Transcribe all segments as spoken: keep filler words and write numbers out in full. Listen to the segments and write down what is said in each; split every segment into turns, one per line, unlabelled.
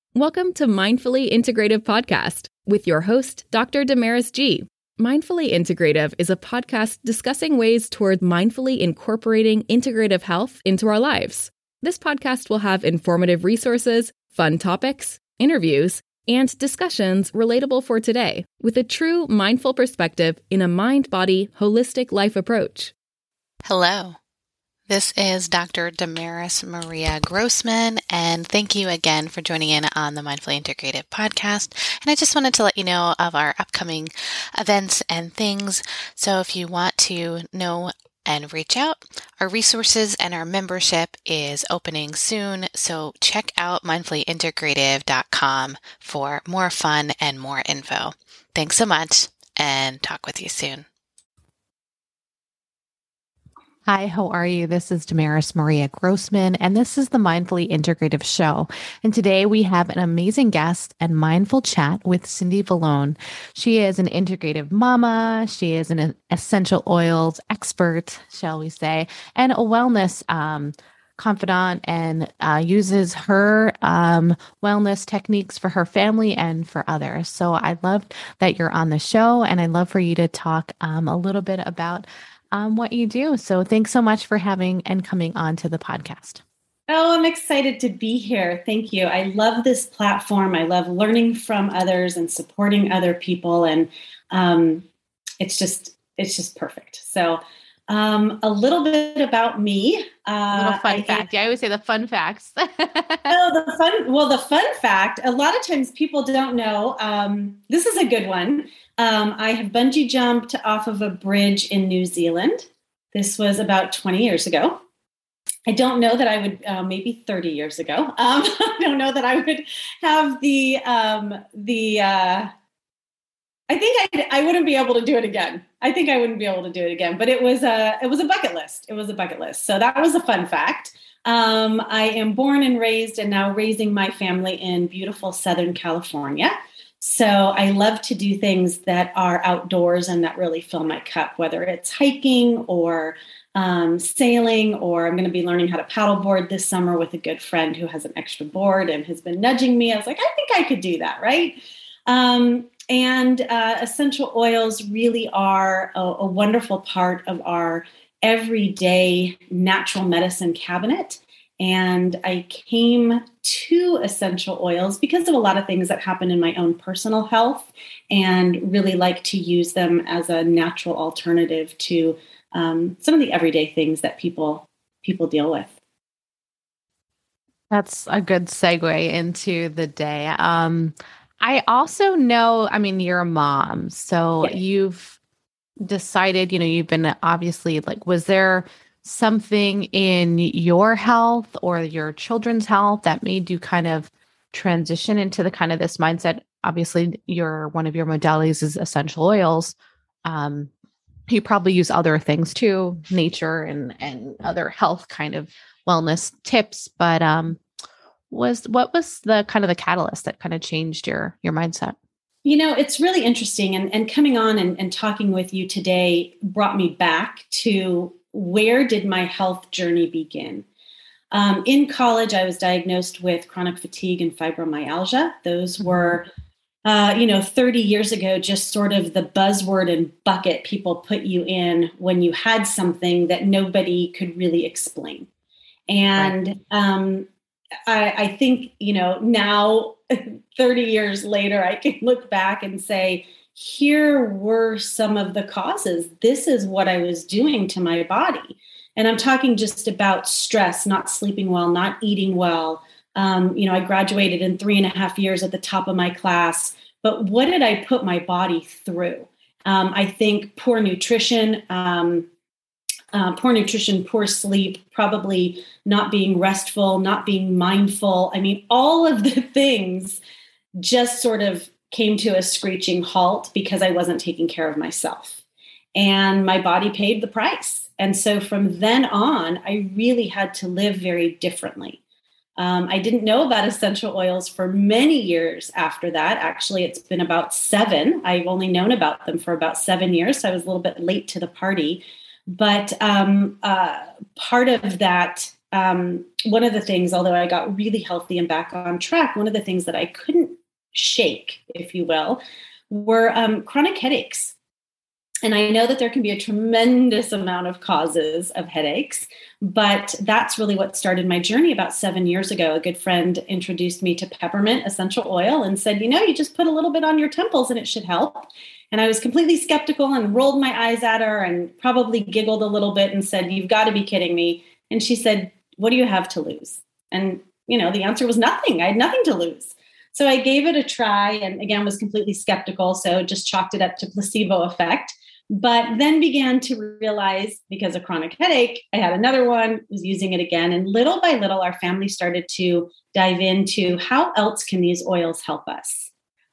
Welcome to Mindfully Integrative Podcast with your host, Doctor Damaris G. Mindfully Integrative is a podcast discussing ways toward mindfully incorporating integrative health into our lives. This podcast will have informative resources, fun topics, interviews, and discussions relatable for today with a true mindful perspective in a mind-body, holistic life approach.
Hello. This is Doctor Damaris Maria Grossman, and thank you again for joining in on the Mindfully Integrative Podcast. And I just wanted to let you know of our upcoming events and things. So if you want to know and reach out, our resources and our membership is opening soon. So check out mindfully integrative dot com for more fun and more info. Thanks so much, and talk with you soon.
Hi, how are you? This is Damaris Maria Grossman, and this is the Mindfully Integrative Show. And today we have an amazing guest and mindful chat with Cindy Vallone. She is an integrative mama. She is an essential oils expert, shall we say, and a wellness um, confidant, and uh, uses her um, wellness techniques for her family and for others. So I love that you're on the show, and I'd love for you to talk um, a little bit about Um, what you do. So thanks so much for having and coming on to the podcast.
Oh, I'm excited to be here. Thank you. I love this platform. I love learning from others and supporting other people. And um, it's just, it's just perfect. So um, a little bit about me. Uh,
a little fun I, fact. Yeah, I always say the fun facts.
oh, the fun. Well, the fun fact, a lot of times people don't know. Um, this is a good one. Um, I have bungee jumped off of a bridge in New Zealand. This was about twenty years ago. I don't know that I would, uh, maybe thirty years ago. Um, I don't know that I would have the, um, the, uh, I think I, I wouldn't be able to do it again. I think I wouldn't be able to do it again, but it was a, it was a bucket list. It was a bucket list. So that was a fun fact. Um, I am born and raised and now raising my family in beautiful Southern California. So I love to do things that are outdoors and that really fill my cup, whether it's hiking or um, sailing, or I'm going to be learning how to paddleboard this summer with a good friend who has an extra board and has been nudging me. I was like, I think I could do that, right? Um, and uh, essential oils really are a, a wonderful part of our everyday natural medicine cabinet. And I came to essential oils because of a lot of things that happen in my own personal health, and really like to use them as a natural alternative to um, some of the everyday things that people people deal with.
That's a good segue into the day. Um, I also know, I mean, you're a mom, so yeah. You've decided, you know, you've been obviously like, was there something in your health or your children's health that made you kind of transition into the kind of this mindset? Obviously, your one of your modalities is essential oils. Um, you probably use other things too, nature and and other health kind of wellness tips. But um, was what was the kind of the catalyst that kind of changed your your mindset?
You know, it's really interesting, and and coming on and, and talking with you today brought me back to, where did my health journey begin? Um, in college, I was diagnosed with chronic fatigue and fibromyalgia. Those were, uh, you know, thirty years ago, just sort of the buzzword and bucket people put you in when you had something that nobody could really explain. And right. um, I, I think, you know, now thirty years later, I can look back and say, here were some of the causes. This is what I was doing to my body. And I'm talking just about stress, not sleeping well, not eating well. Um, you know, I graduated in three and a half years at the top of my class, but what did I put my body through? Um, I think poor nutrition, um, uh, poor nutrition, poor sleep, probably not being restful, not being mindful. I mean, all of the things just sort of came to a screeching halt because I wasn't taking care of myself, and my body paid the price. And so from then on, I really had to live very differently. Um, I didn't know about essential oils for many years after that. Actually, it's been about seven. I've only known about them for about seven years. So I was a little bit late to the party. But um, uh, part of that um, one of the things, although I got really healthy and back on track, one of the things that I couldn't shake, if you will, were um, chronic headaches. And I know that there can be a tremendous amount of causes of headaches, but that's really what started my journey about seven years ago. A good friend introduced me to peppermint essential oil and said, you know, you just put a little bit on your temples and it should help. And I was completely skeptical and rolled my eyes at her and probably giggled a little bit and said, you've got to be kidding me. And she said, what do you have to lose? And, you know, the answer was nothing. I had nothing to lose. So I gave it a try and again, was completely skeptical. So just chalked it up to placebo effect. But then began to realize, because of chronic headache, I had another one, was using it again. And little by little, our family started to dive into how else can these oils help us?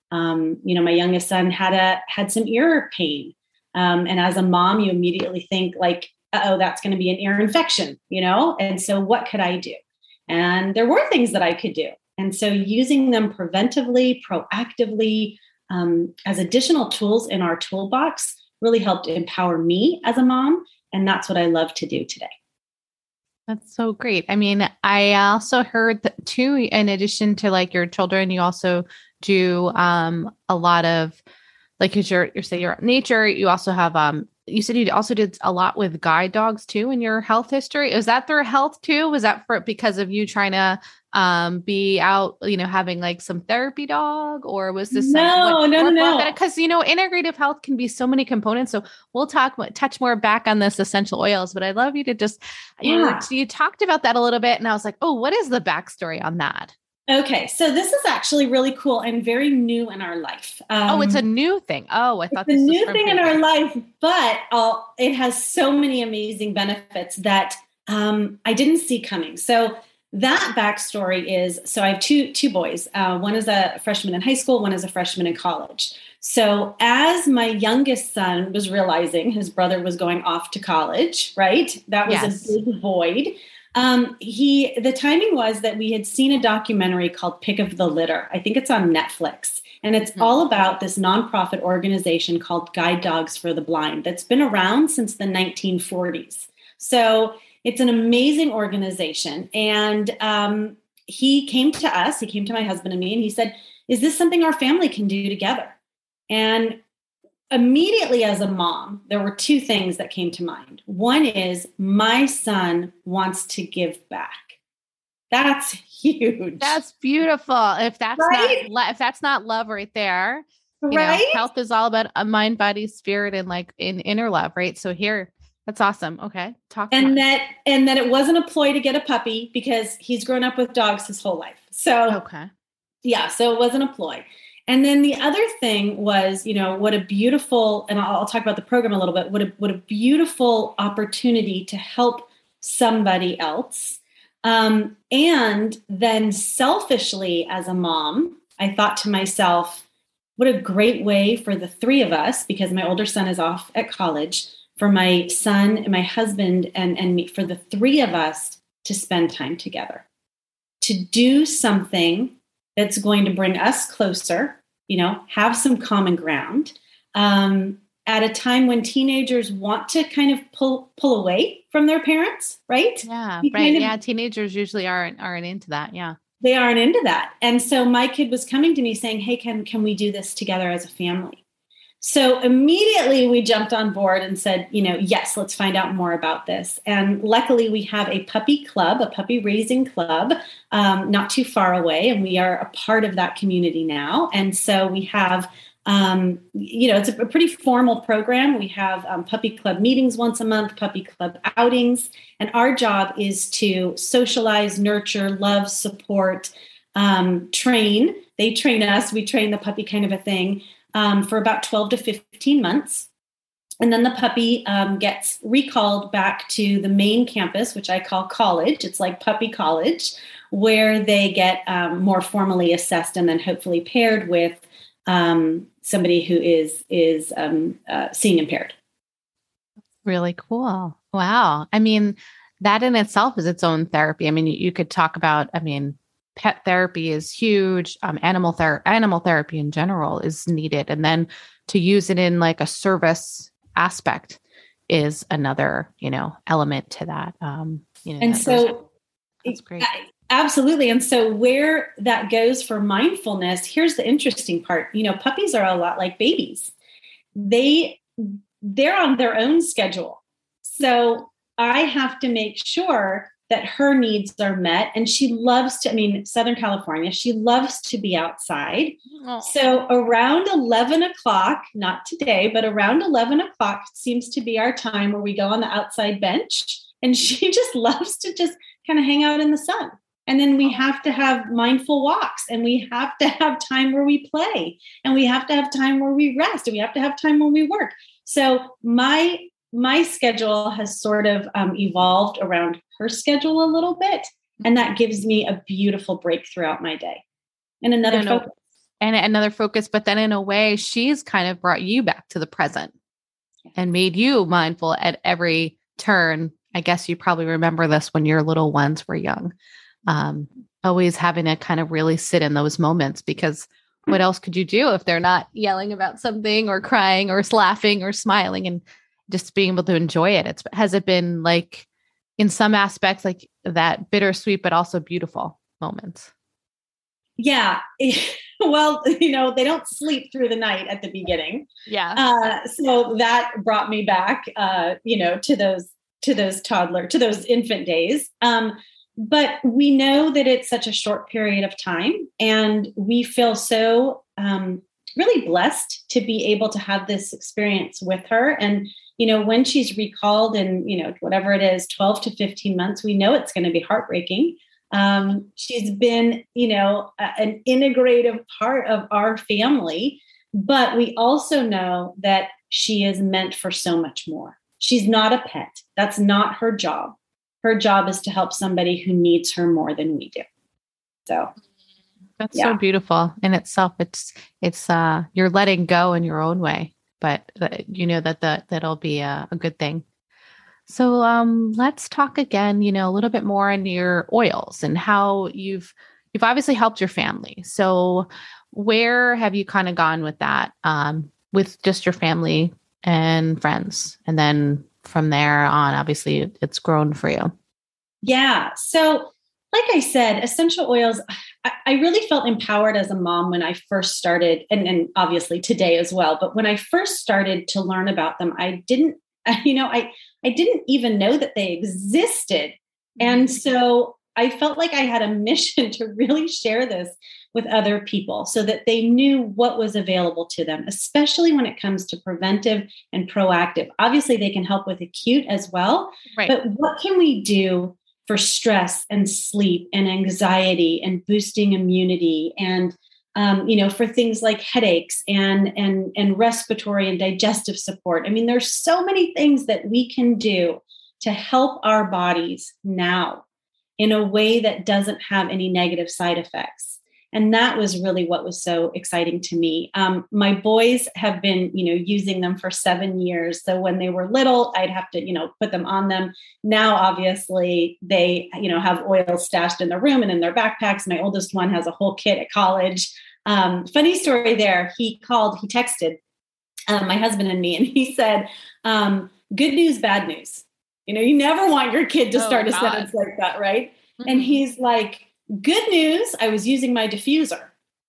Um, you know, my youngest son had a had some ear pain. Um, and as a mom, you immediately think like, oh, that's going to be an ear infection, you know? And so what could I do? And there were things that I could do. And so using them preventively, proactively, um, as additional tools in our toolbox really helped empower me as a mom. And that's what I love to do today.
That's so great. I mean, I also heard that too, in addition to like your children, you also do um, a lot of, like, cause you're, you're saying you're out in nature. You also have, um, you said you also did a lot with guide dogs too in your health history. Is that through health too? Was that for, because of you trying to um, be out, you know, having like some therapy dog, or was this
no,
some, what,
no,
what
no, no.
Because, you know, integrative health can be so many components. So we'll talk, touch more back on this essential oils, but I'd love you to just,
Yeah.
you were, you talked about that a little bit. And I was like, oh, what is the backstory on that?
Okay. So this is actually really cool and very new in our life. Um,
oh, it's a new thing. Oh, I thought
it's
this
a
was
new
from
thing in
previous.
our life, but uh, it has so many amazing benefits that um, I didn't see coming. So that backstory is, so I have two, two boys. Uh, one is a freshman in high school. One is a freshman in college. So as my youngest son was realizing his brother was going off to college, right? That was
Yes.
a big void. Um, he, the timing was that we had seen a documentary called Pick of the Litter. I think it's on Netflix. And it's mm-hmm. all about this nonprofit organization called Guide Dogs for the Blind that's been around since the nineteen forties. So it's an amazing organization. And um, he came to us, he came to my husband and me, and he said, is this something our family can do together? And immediately as a mom, there were two things that came to mind. One is my son wants to give back. That's huge.
That's beautiful. If that's
right?
not, if that's not love right there, you
right?
know, health is all about a mind, body, spirit, and like in inner love, right? So here, that's awesome. Okay. Talk.
And
more.
that, and that it wasn't a ploy to get a puppy because he's grown up with dogs his whole life. So
okay.
Yeah. So it wasn't a ploy. And then the other thing was, you know, what a beautiful, and I'll, I'll talk about the program a little bit, what a, what a beautiful opportunity to help somebody else. Um, and then selfishly as a mom, I thought to myself, what a great way for the three of us, because my older son is off at college, for my son and my husband and, and me, for the three of us to spend time together, to do something that's going to bring us closer, you know, have some common ground, um, at a time when teenagers want to kind of pull pull away from their parents, right?
Yeah,
you
right.
Kind of,
yeah, teenagers usually aren't aren't into that. Yeah,
they aren't into that. And so my kid was coming to me saying, "Hey, can can we do this together as a family?" So immediately we jumped on board and said, you know, yes, let's find out more about this. And luckily we have a puppy club, a puppy raising club, um, not too far away. And we are a part of that community now. And so we have, um, you know, it's a, a pretty formal program. We have um, puppy club meetings once a month, puppy club outings. And our job is to socialize, nurture, love, support, um, train. They train us, we train the puppy, kind of a thing. Um, for about twelve to fifteen months. And then the puppy um, gets recalled back to the main campus, which I call college. It's like puppy college, where they get um, more formally assessed and then hopefully paired with um, somebody who is, is um, uh, seeing impaired.
Really cool. Wow. I mean, that in itself is its own therapy. I mean, you, you could talk about, I mean, pet therapy is huge. Um, animal ther- animal therapy in general is needed. And then to use it in like a service aspect is another, you know, element to that. Um, you know,
and
that
so,
That's great.
Absolutely. And so where that goes for mindfulness, here's the interesting part. You know, puppies are a lot like babies. They, they're on their own schedule. So I have to make sure that her needs are met. And she loves to, I mean, Southern California, she loves to be outside. Oh. So around eleven o'clock, not today, but around eleven o'clock seems to be our time where we go on the outside bench. And she just loves to just kind of hang out in the sun. And then we have to have mindful walks, and we have to have time where we play, and we have to have time where we rest, and we have to have time when we work. So my my schedule has sort of um, evolved around her schedule a little bit, and that gives me a beautiful break throughout my day. And another
and
focus.
And another focus, but then in a way, she's kind of brought you back to the present and made you mindful at every turn. I guess you probably remember this when your little ones were young. Um, always having to kind of really sit in those moments, because what else could you do if they're not yelling about something or crying or laughing or smiling, and just being able to enjoy it? It's, has it been like in some aspects, like that bittersweet, but also beautiful moments?
Yeah. Well, you know, they don't sleep through the night at the beginning.
Yeah.
Uh, so that brought me back, uh, you know, to those, to those toddler, to those infant days. Um, But we know that it's such a short period of time, and we feel so um, really blessed to be able to have this experience with her. And, you know, when she's recalled in, you know, whatever it is, twelve to fifteen months, we know it's going to be heartbreaking. Um, she's been, you know, a, an integrative part of our family, but we also know that she is meant for so much more. She's not a pet. That's not her job. Her job is to help somebody who needs her more than we do. So
that's
yeah.
so beautiful in itself. It's, it's, uh, you're letting go in your own way, but uh, you know, that, the, that'll be a, a good thing. So, um, let's talk again, you know, a little bit more on your oils and how you've, you've obviously helped your family. So where have you kind of gone with that, um, with just your family and friends? And then from there on, obviously it's grown for you.
Yeah. So like I said, essential oils, I, I really felt empowered as a mom when I first started, and, and obviously today as well. But when I first started to learn about them, I didn't, you know, I, I didn't even know that they existed. And so I felt like I had a mission to really share this with other people so that they knew what was available to them, especially when it comes to preventive and proactive. Obviously, they can help with acute as well. Right. But what can we do for stress and sleep and anxiety and boosting immunity and, um, you know, for things like headaches and, and, and respiratory and digestive support? I mean, there's so many things that we can do to help our bodies now in a way that doesn't have any negative side effects. And that was really what was so exciting to me. Um, my boys have been, you know, using them for seven years. So when they were little, I'd have to, you know, put them on them. Now, obviously, they, you know, have oil stashed in their room and in their backpacks. My oldest one has a whole kit at college. Um, funny story there. He called, he texted um, my husband and me, and he said, um, good news, bad news. You know, you never want your kid to start oh, a God. sentence like that, right? Mm-hmm. And he's like, good news, I was using my diffuser.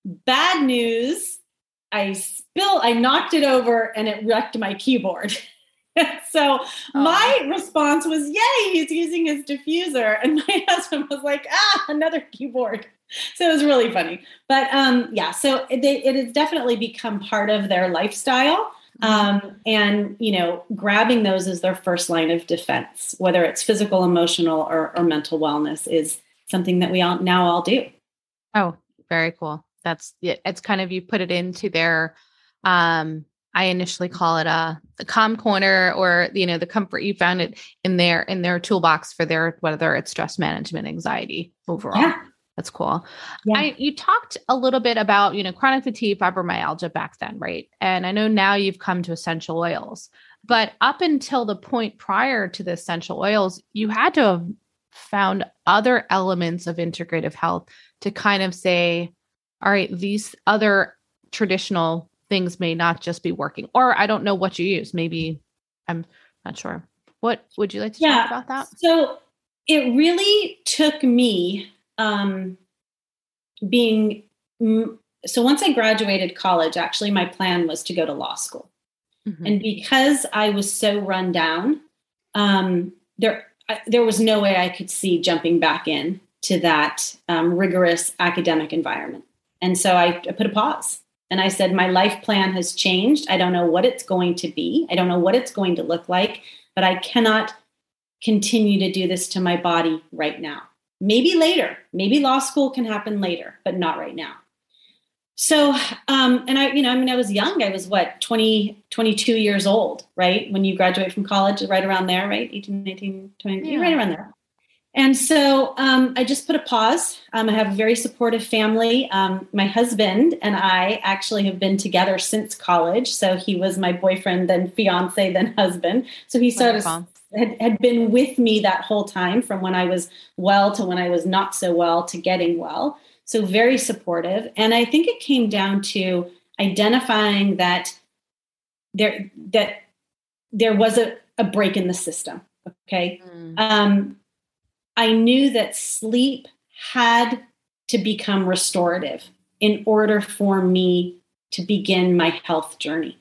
Bad news, I spilled, I knocked it over and it wrecked my keyboard. So oh. my response was, yay, he's using his diffuser. And my husband was like, ah, another keyboard. So it was really funny. But um, yeah, so it, it has definitely become part of their lifestyle. Um, and, you know, grabbing those as their first line of defense, whether it's physical, emotional, or, or mental wellness, is something that we all now all do.
Oh, very cool. That's it. It's kind of, you put it into their, um, I initially call it a, a calm corner, or, you know, the comfort. You found it in their, in their toolbox for their, whether it's stress management, anxiety overall. Yeah. That's cool. Yeah. I, you talked a little bit about, you know, chronic fatigue, fibromyalgia back then, right? And I know now you've come to essential oils, but up until the point prior to the essential oils, you had to have found other elements of integrative health to kind of say, all right, these other traditional things may not just be working, or I don't know what you use. Maybe I'm not sure. What would you like to
yeah.
talk about that?
So it really took me um, being, so once I graduated college, actually my plan was to go to law school. Mm-hmm. And because I was so run down, um, there, I, there was no way I could see jumping back in to that um, rigorous academic environment. And so I, I put a pause and I said, my life plan has changed. I don't know what it's going to be. I don't know what it's going to look like, but I cannot continue to do this to my body right now. Maybe later, maybe law school can happen later, but not right now. So, um, and I, you know, I mean, I was young. I was what, twenty, twenty-two years old, right? When you graduate from college, right around there, right? eighteen, nineteen, twenty, yeah. Right around there. And so um, I just put a pause. Um, I have a very supportive family. Um, my husband and I actually have been together since college. So he was my boyfriend, then fiance, then husband. So he sort of had, had been with me that whole time, from when I was well to when I was not so well to getting well. So very supportive. And I think it came down to identifying that there, that there was a, a break in the system. Okay. Mm. Um, I knew that sleep had to become restorative in order for me to begin my health journey.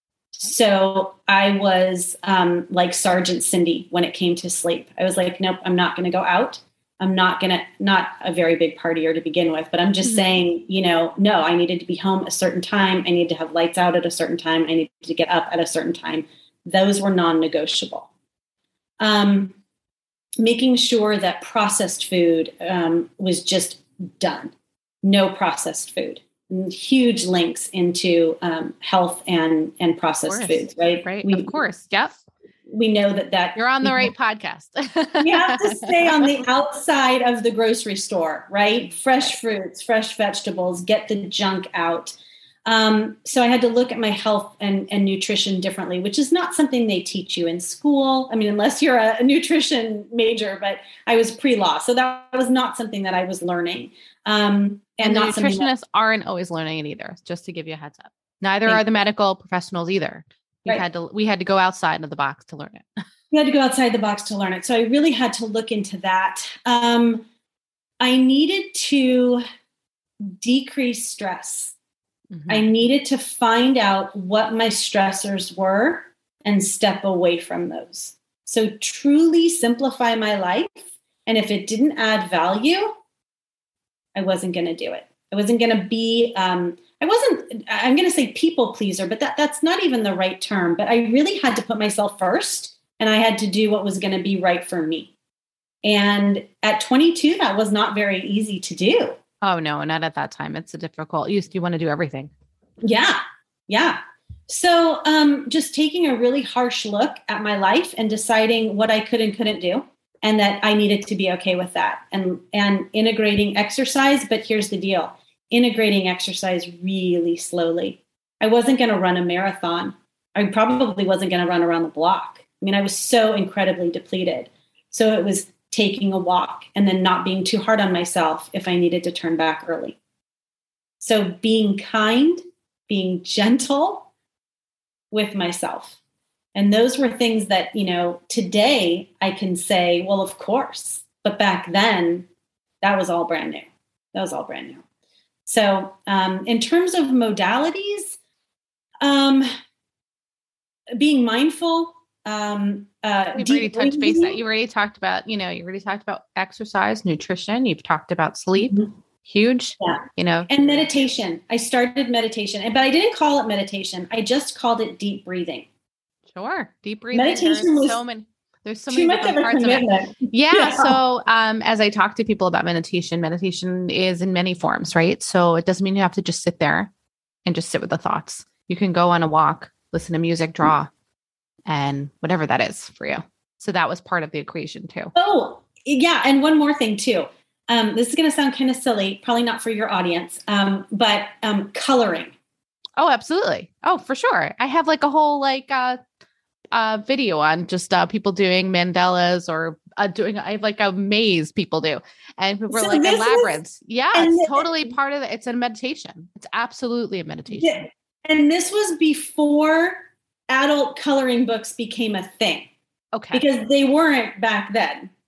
So I was um, like Sergeant Cindy when it came to sleep. I was like, nope, I'm not going to go out. I'm not going to, not a very big partier to begin with, but I'm just mm-hmm. saying, you know, no, I needed to be home a certain time. I needed to have lights out at a certain time. I needed to get up at a certain time. Those were non-negotiable. Um, making sure that processed food um, was just done. No processed food. And huge links into um, health and, and processed foods, right?
Right.
We,
of course. Yep.
We know that that
you're on the right have, podcast.
We have to stay on the outside of the grocery store, right? Fresh fruits, fresh vegetables, get the junk out. Um, so I had to look at my health and, and nutrition differently, which is not something they teach you in school. I mean, unless you're a, a nutrition major, but I was pre-law. So that was not something that I was learning. Um,
and
and
the
not
nutritionists
that,
aren't always learning it either, just to give you a heads up. Neither are the medical professionals either. We right. had to, we had to go outside of the box to learn it.
We had to go outside the box to learn it. So I really had to look into that. Um, I needed to decrease stress. Mm-hmm. I needed to find out what my stressors were and step away from those. So truly simplify my life. And if it didn't add value, I wasn't going to do it. I wasn't going to be, um, I wasn't, I'm going to say people pleaser, but that, that's not even the right term. But I really had to put myself first, and I had to do what was going to be right for me. And at twenty-two, that was not very easy to do.
Oh, no, not at that time. It's a difficult, you, you want to do everything.
Yeah. Yeah. So um, just taking a really harsh look at my life and deciding what I could and couldn't do, and that I needed to be okay with that, and, and integrating exercise. But here's the deal. Integrating exercise really slowly. I wasn't going to run a marathon. I probably wasn't going to run around the block. I mean, I was so incredibly depleted. So it was taking a walk and then not being too hard on myself if I needed to turn back early. So being kind, being gentle with myself. And those were things that, you know, today I can say, well, of course. But back then, that was all brand new. That was all brand new. So um, in terms of modalities, um, being mindful. Um, uh,
You've already touched base that you already talked about, you know, you already talked about exercise, nutrition. You've talked about sleep. Mm-hmm. Huge,
yeah.
you know.
And meditation. I started meditation, but I didn't call it meditation. I just called it deep breathing.
Sure. Deep breathing.
Meditation
there's
was
so many, there's so many different
of
parts
commitment.
of it. Yeah, yeah. So um, as I talk to people about meditation, meditation is in many forms, right? So it doesn't mean you have to just sit there and just sit with the thoughts. You can go on a walk, listen to music, draw, and whatever that is for you. So that was part of the equation too.
Oh, yeah. And one more thing too. Um, this is going to sound kind of silly, probably not for your audience, um, but um, coloring.
Oh, absolutely. Oh, for sure. I have like a whole like uh, uh, video on just uh, people doing mandalas or uh, doing, I have like a maze people do. And people are so like in labyrinths. Yeah, it's totally part of it. It's a meditation. It's absolutely a meditation.
Yeah, and this was before adult coloring books became a thing.
Okay.
Because they weren't back then.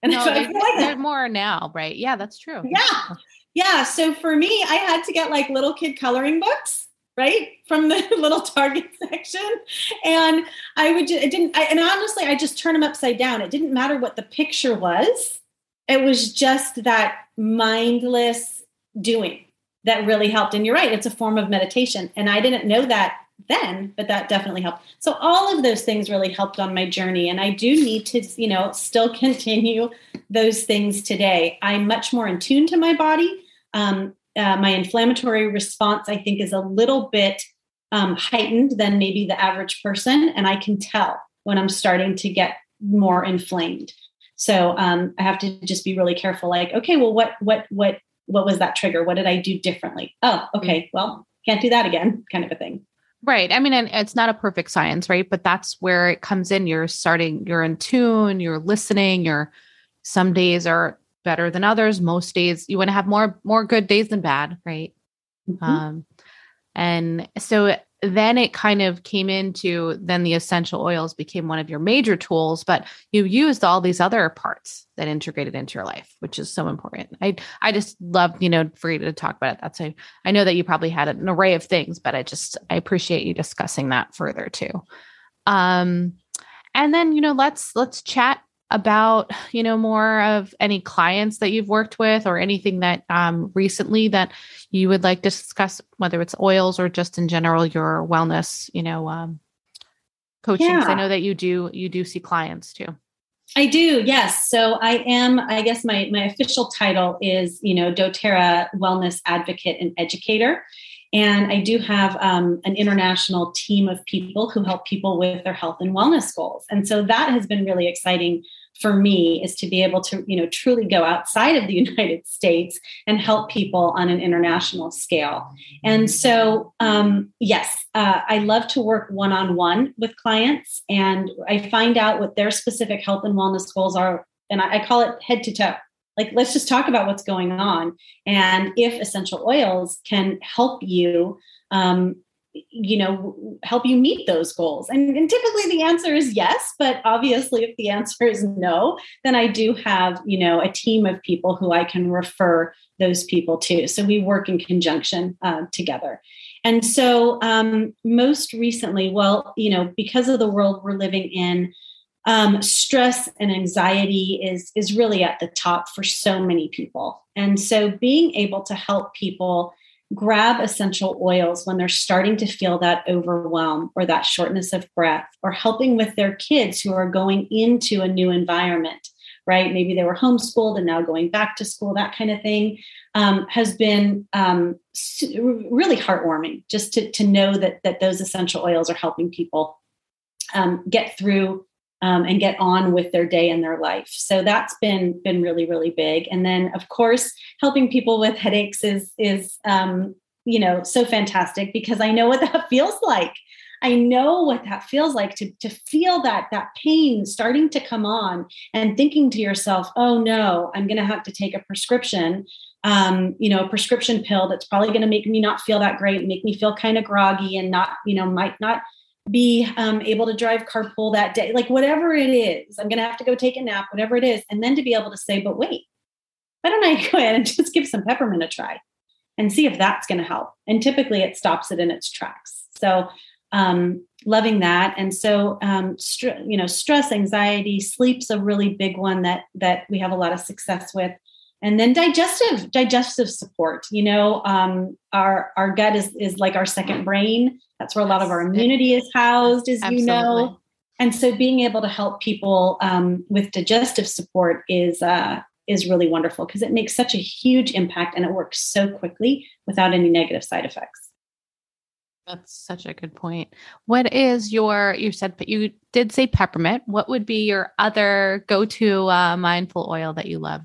And
no,
so
they,
I feel like
they're more now, right? Yeah, that's true.
Yeah. Yeah. So for me, I had to get like little kid coloring books, right? From the little Target section. And I would just, it didn't, I, and honestly, I just turn them upside down. It didn't matter what the picture was. It was just that mindless doing that really helped. And you're right. It's a form of meditation. And I didn't know that then, but that definitely helped. So all of those things really helped on my journey. And I do need to, you know, still continue those things today. I'm much more in tune to my body. Um, uh, my inflammatory response, I think, is a little bit um, heightened than maybe the average person. And I can tell when I'm starting to get more inflamed. So um, I have to just be really careful. Like, okay, well, what, what, what, what was that trigger? What did I do differently? Oh, okay. Well, can't do that again, kind of a thing.
Right. I mean, and it's not a perfect science, right? But that's where it comes in. You're starting, you're in tune, you're listening, you're, some days are better than others. Most days you want to have more, more good days than bad. Right. Mm-hmm. Um, and so then it kind of came into, then the essential oils became one of your major tools, but you used all these other parts that integrated into your life, which is so important. I, I just love, you know, for you to talk about it. That's a, I know that you probably had an array of things, but I just, I appreciate you discussing that further too. Um, and then, you know, let's, let's chat about, you know, more of any clients that you've worked with or anything that um, recently that you would like to discuss, whether it's oils or just in general, your wellness, you know, um, coaching. Yeah. I know that you do, you do see clients too.
I do. Yes. So I am, I guess my, my official title is, you know, doTERRA Wellness Advocate and Educator. And I do have um, an international team of people who help people with their health and wellness goals. And so that has been really exciting for me, is to be able to, you know, truly go outside of the United States and help people on an international scale. And so, um, yes, uh, I love to work one-on-one with clients, and I find out what their specific health and wellness goals are. And I, I call it head to toe. Like, let's just talk about what's going on. And if essential oils can help you, um, you know, help you meet those goals. And, and typically the answer is yes, but obviously if the answer is no, then I do have, you know, a team of people who I can refer those people to. So we work in conjunction uh, together. And so um, most recently, well, you know, because of the world we're living in, Um, stress and anxiety is, is really at the top for so many people. And so being able to help people grab essential oils when they're starting to feel that overwhelm or that shortness of breath, or helping with their kids who are going into a new environment, right? Maybe they were homeschooled and now going back to school, that kind of thing, um, has been um, really heartwarming, just to, to know that, that those essential oils are helping people um, get through Um, and get on with their day and their life. So that's been been really, really big. And then, of course, helping people with headaches is is um, you know, so fantastic, because I know what that feels like. I know what that feels like to to feel that that pain starting to come on, and thinking to yourself, "Oh no, I'm going to have to take a prescription." Um, you know, a prescription pill that's probably going to make me not feel that great, make me feel kind of groggy, and not, you know, might not be um, able to drive carpool that day, like whatever it is, I'm going to have to go take a nap, whatever it is. And then to be able to say, but wait, why don't I go ahead and just give some peppermint a try and see if that's going to help? And typically it stops it in its tracks. So um, loving that. And so, um, str- you know, stress, anxiety, sleep's a really big one that, that we have a lot of success with. And then digestive, digestive support, you know, um, our, our gut is, is like our second brain. That's where a lot of our immunity is housed, as Absolutely. You know. And so being able to help people um, with digestive support is, uh, is really wonderful, because it makes such a huge impact and it works so quickly without any negative side effects.
That's such a good point. What is your, you said, but you did say peppermint. What would be your other go-to uh, mindful oil that you love?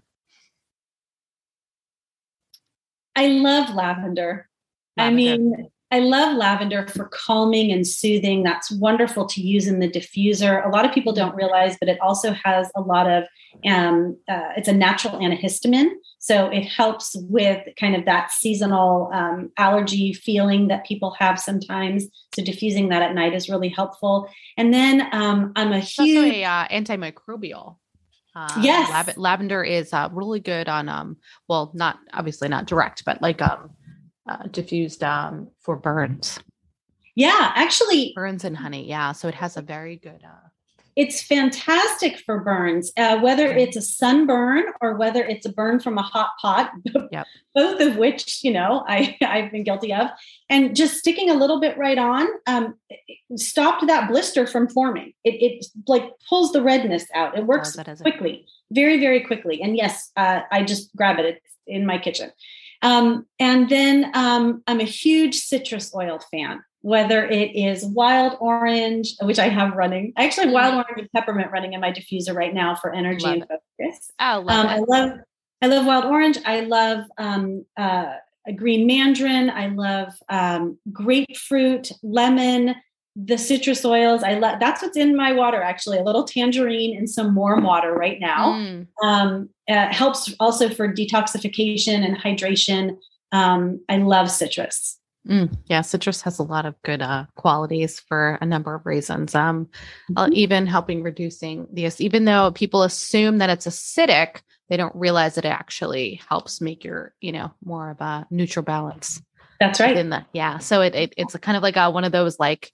I love lavender. lavender. I mean, I love lavender for calming and soothing. That's wonderful to use in the diffuser. A lot of people don't realize, but it also has a lot of, um, uh, it's a natural antihistamine. So it helps with kind of that seasonal um, allergy feeling that people have sometimes. So diffusing that at night is really helpful. And then um, I'm a
it's
huge...
also a uh, antimicrobial. Uh,
yes.
Lav- lavender is uh, really good on, um, well, not obviously not direct, but like um, uh, diffused um, for burns.
Yeah, actually.
Burns and honey. Yeah. So it has a very good. Uh,
It's fantastic for burns, uh, whether it's a sunburn or whether it's a burn from a hot pot,
yep.
both of which, you know, I, I've been guilty of. And just sticking a little bit right on um, stopped that blister from forming. It, it like pulls the redness out. It works oh, quickly, very, very quickly. And yes, uh, I just grab it. It's in my kitchen. Um, and then um, I'm a huge citrus oil fan. Whether it is wild orange, which I have running. I actually have wild orange and peppermint running in my diffuser right now for energy love and focus.
Oh, love
um,
it.
I love, I love wild orange. I love um, uh, a green mandarin. I love um, grapefruit, lemon, the citrus oils. I love that's what's in my water. Actually, a little tangerine and some warm water right now. Mm. Um, uh, helps also for detoxification and hydration. Um, I love citrus.
Mm, yeah, citrus has a lot of good uh, qualities for a number of reasons. Um, mm-hmm. uh, even helping reducing this, even though people assume that it's acidic, they don't realize that it actually helps make your, you know, more of a neutral balance.
That's right.
In the, yeah. So it, it it's a kind of like a, one of those like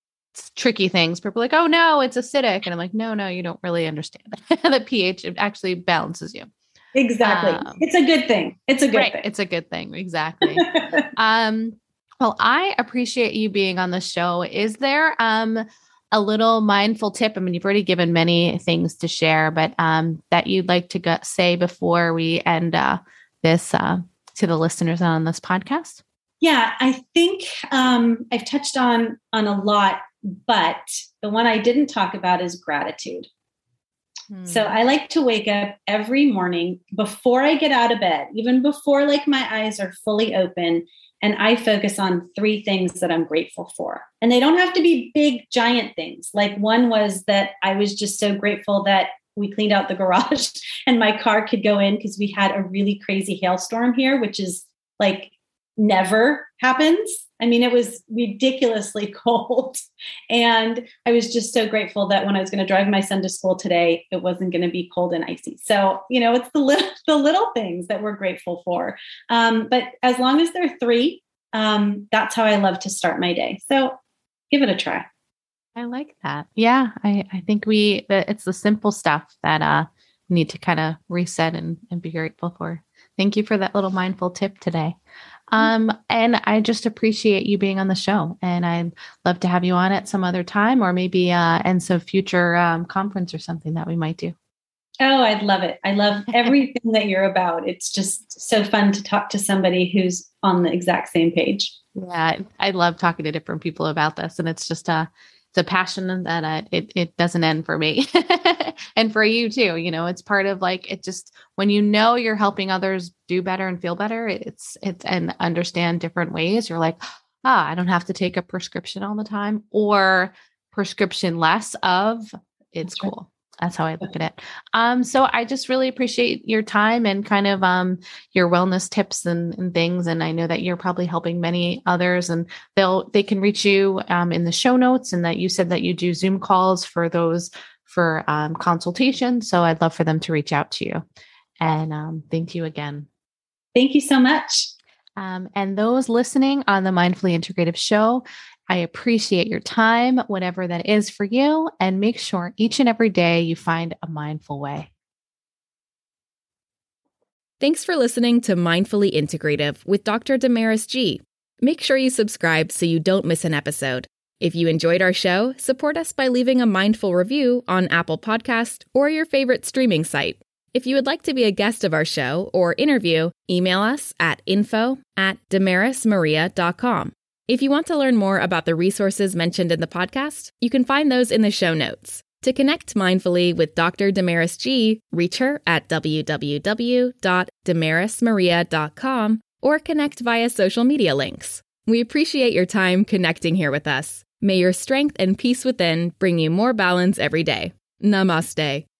tricky things. People are like, oh no, it's acidic. And I'm like, no, no, you don't really understand the pH. It actually balances you.
Exactly. Um, it's a good thing. It's a good
right,
thing.
It's a good thing. Exactly. um, Well, I appreciate you being on the show. Is there um, a little mindful tip? I mean, you've already given many things to share, but um, that you'd like to go- say before we end uh, this uh, to the listeners on this podcast?
Yeah, I think um, I've touched on on a lot, but the one I didn't talk about is gratitude. Hmm. So I like to wake up every morning before I get out of bed, even before like my eyes are fully open. And I focus on three things that I'm grateful for. And they don't have to be big, giant things. Like one was that I was just so grateful that we cleaned out the garage and my car could go in because we had a really crazy hailstorm here, which is like never happens. I mean, it was ridiculously cold. And I was just so grateful that when I was going to drive my son to school today, it wasn't going to be cold and icy. So, you know, it's the little, the little things that we're grateful for. Um, but as long as they're three, um, that's how I love to start my day. So give it a try.
I like that. Yeah. I, I think we, it's the simple stuff that uh, we need to kind of reset and, and be grateful for. Thank you for that little mindful tip today. Um, and I just appreciate you being on the show, and I'd love to have you on at some other time, or maybe, uh, and some future, um, conference or something that we might do.
Oh, I'd love it. I love everything that you're about. It's just so fun to talk to somebody who's on the exact same page.
Yeah. I, I love talking to different people about this, and it's just, uh, it's a passion that uh, it, it doesn't end for me and for you too. You know, it's part of like, it just, when you know you're helping others do better and feel better, it's, it's, and understand different ways. You're like, ah, I don't have to take a prescription all the time, or prescription less of. It's That's cool. Right. That's how I look at it. Um, so I just really appreciate your time and kind of um, your wellness tips and, and things. And I know that you're probably helping many others, and they'll, they can reach you um, in the show notes, and that you said that you do Zoom calls for those for um, consultation. So I'd love for them to reach out to you. And um, thank you again.
Thank you so much.
Um, and those listening on the Mindfully Integrative Show, I appreciate your time, whatever that is for you, and make sure each and every day you find a mindful way.
Thanks for listening to Mindfully Integrative with Doctor Damaris G. Make sure you subscribe so you don't miss an episode. If you enjoyed our show, support us by leaving a mindful review on Apple Podcast or your favorite streaming site. If you would like to be a guest of our show or interview, email us at info at damaris maria dot com. If you want to learn more about the resources mentioned in the podcast, you can find those in the show notes. To connect mindfully with Doctor Damaris G, reach her at w w w dot damaris maria dot com or connect via social media links. We appreciate your time connecting here with us. May your strength and peace within bring you more balance every day. Namaste.